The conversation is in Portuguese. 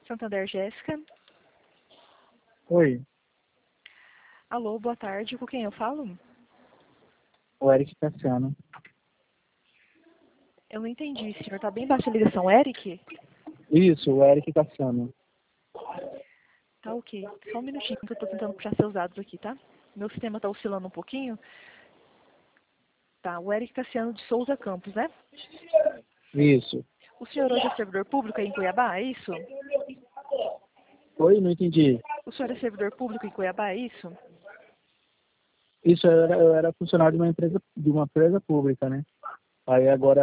Santander, Jéssica. Oi, Alô, boa tarde. Com quem eu falo? o Eric Cassiano. Eu não entendi, senhor. Tá bem baixa a ligação. Eric? Isso, o Eric Cassiano. Tá ok. Só um minutinho que eu tô tentando puxar seus dados aqui, tá? Meu sistema tá oscilando um pouquinho. Tá, o Eric Cassiano de Souza Campos, né? Isso. O senhor hoje é servidor público aí em Cuiabá, é isso? Oi, não entendi. O senhor é servidor público em Cuiabá, é isso? Isso, eu era funcionário de uma empresa pública, né? Aí agora